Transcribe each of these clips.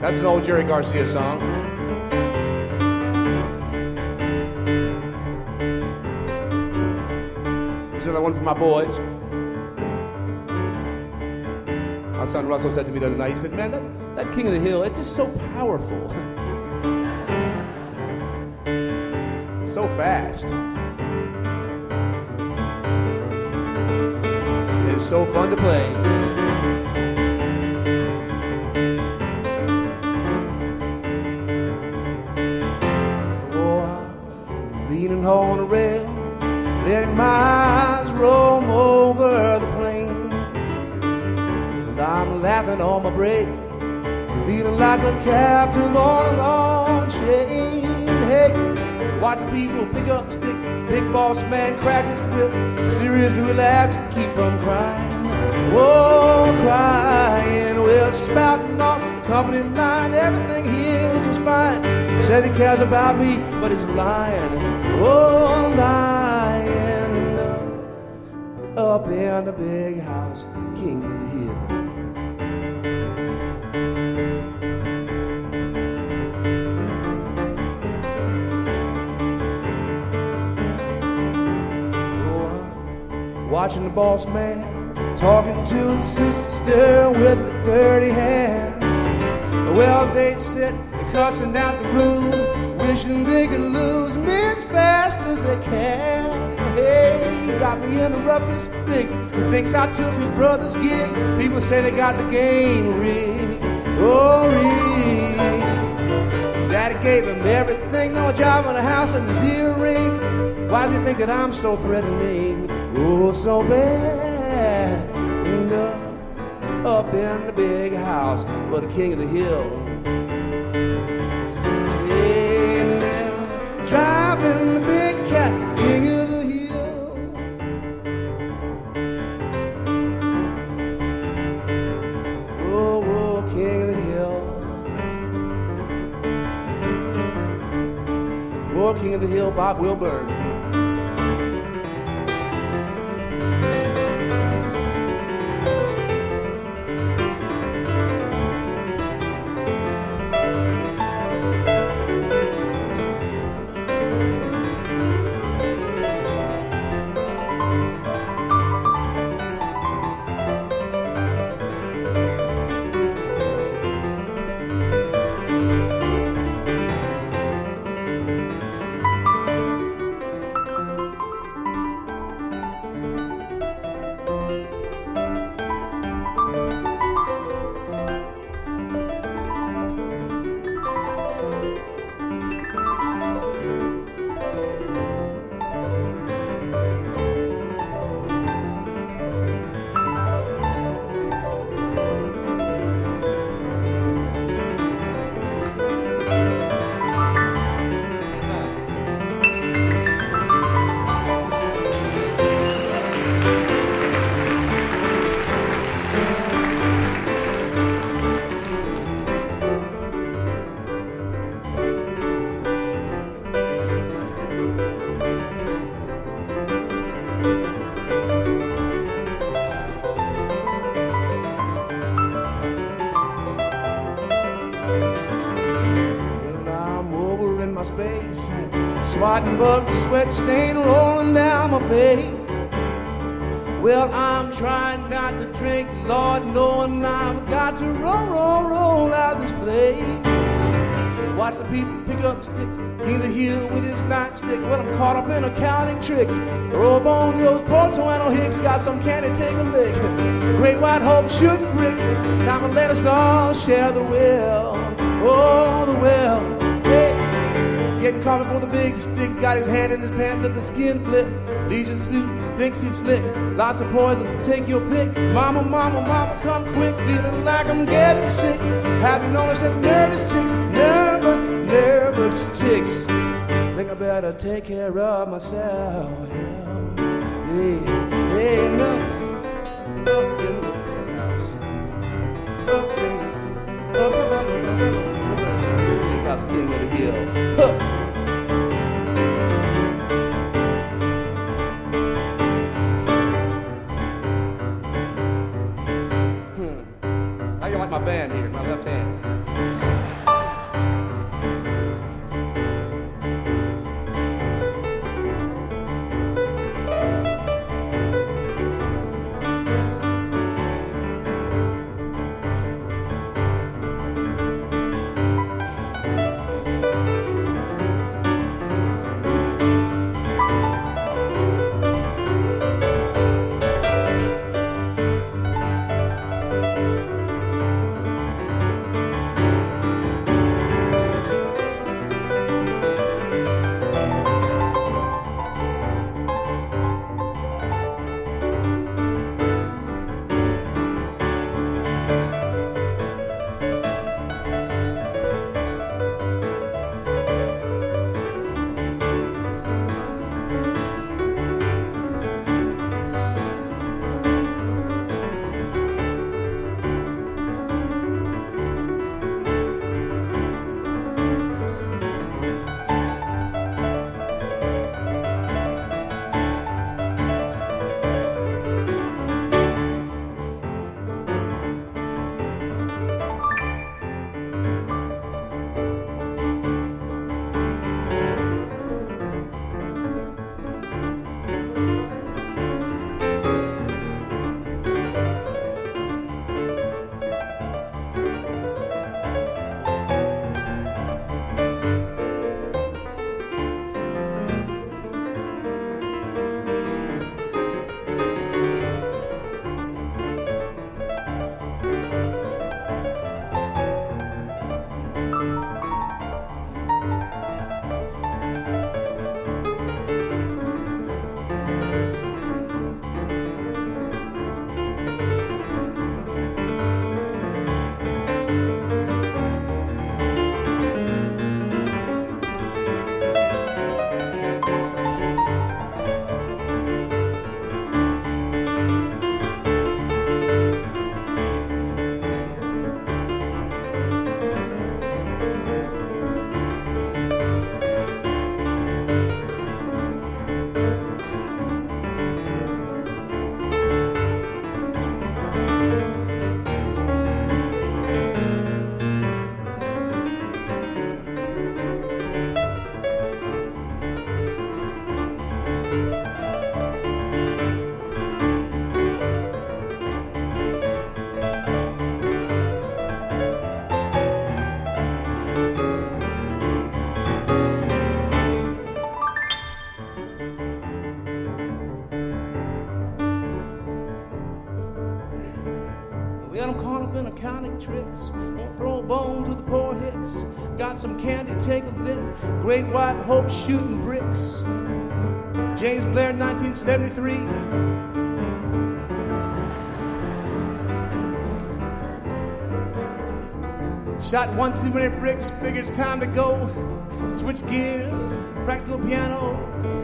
That's an old Jerry Garcia song. Here's another one for my boys. My son Russell said to me the other night, he said, man, that King of the Hill, it's just so powerful. It's so fast. It's so fun to play. Leaning on the rail, letting my eyes roam over the plain. And I'm laughing on my break, feeling like a captive on a long chain. Hey, watching people pick up sticks, big boss man crack his whip. Seriously, we laugh to keep from crying. Oh, crying, well, spouting off the company line, everything here just fine. Says he cares about me, but he's lying. Oh, lying up in the big house, King of the Hill. Oh, I'm watching the boss man talking to his sister with the dirty hands. Well, they sit cussing out the rules, wishing they could lose me as fast as they can. Hey, you got me in the roughest thing. He thinks I took his brother's gig. People say they got the game rigged. Oh, rigged. Daddy gave him everything, no job in a house and his earring. Why does he think that I'm so threatening? Oh, so bad. And up in the big house, but the King of the Hill. Driving the big cat, King of the Hill. Oh, oh, King of the Hill. Oh, King of the Hill, Bob Wilburn. Space, swatting bug, sweat stain rolling down my face. Well, I'm trying not to drink, Lord, knowing I've got to roll out this place. Watch the people pick up sticks, King of the Hill with his nightstick. Well, I'm caught up in accounting tricks. Throw a bone to those Porto Hicks, got some candy, take a lick. Great White Hope shooting bricks, time to let us all share the will. Oh, the will. Hey. Getting coffee for the big sticks, got his hand in his pants at the skin flip. Leisure suit, thinks he's slick. Lots of poison, take your pick. Mama, mama, mama, come quick. Feeling like I'm getting sick. Have you noticed that nervous chicks? Nervous chicks. Think I better take care of myself. Hey, hey, no. Up in the house. Up in the big house, King of the Hill. Huh. How you like my band here, my left hand? Well, I'm caught up in accounting tricks. Won't throw a bone to the poor hicks. Got some candy, take a lick. Great White Hope shooting bricks. James Blair, 1973. Shot one too many bricks, figured it's time to go. Switch gears, practical piano.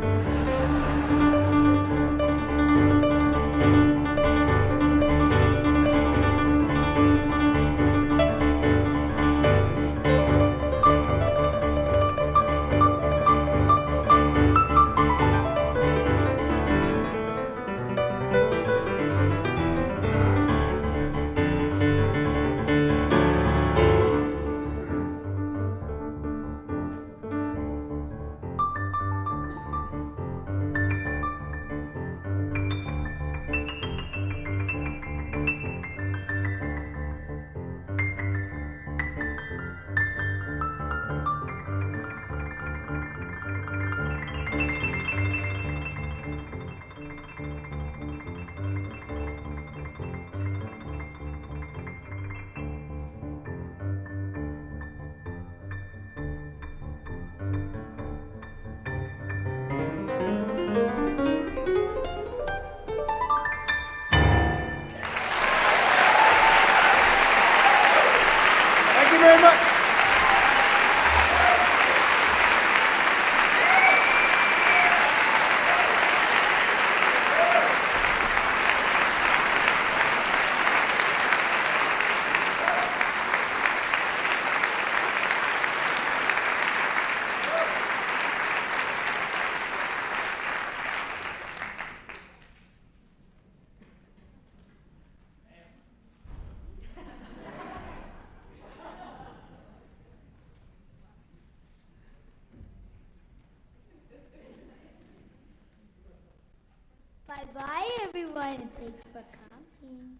Bye-bye, everyone, and thanks for coming.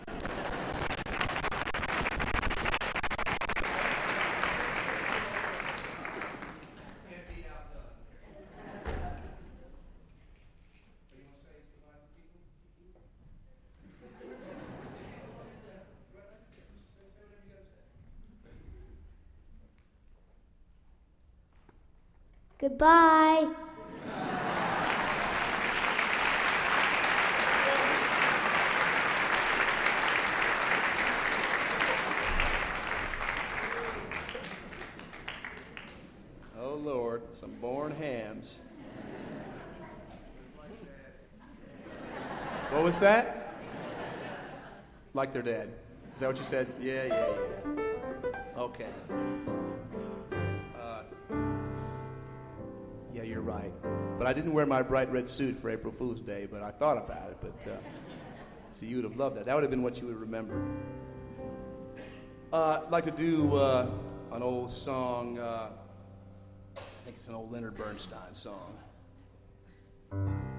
Goodbye. Oh, Lord, some born hams. What was that? Like their dad. Is that what you said? Yeah. Okay. Yeah, you're right. But I didn't wear my bright red suit for April Fool's Day, but I thought about it. But see, you would have loved that. That would have been what you would remember. I'd like to do an old song. I think it's an old Leonard Bernstein song.